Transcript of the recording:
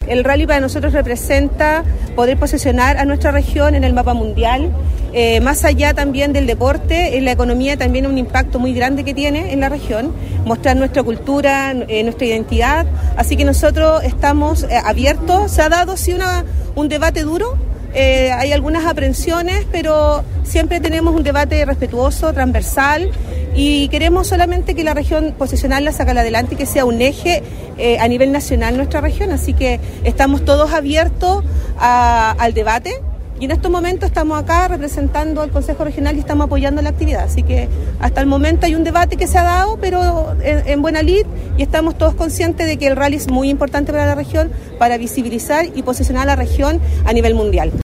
El rally para nosotros representa poder posicionar a nuestra región en el mapa mundial, más allá también del deporte, en la economía también un impacto muy grande que tiene en la región, mostrar nuestra cultura, nuestra identidad, así que nosotros estamos abiertos. Se ha dado sí un debate duro, hay algunas aprensiones, pero siempre tenemos un debate respetuoso, transversal, y queremos solamente que la región posicionarla, sacarla adelante y que sea un eje a nivel nacional nuestra región, así que estamos todos abiertos al debate. Y en estos momentos estamos acá representando al Consejo Regional y estamos apoyando la actividad. Así que hasta el momento hay un debate que se ha dado, pero en buena lid, y estamos todos conscientes de que el rally es muy importante para la región, para visibilizar y posicionar a la región a nivel mundial.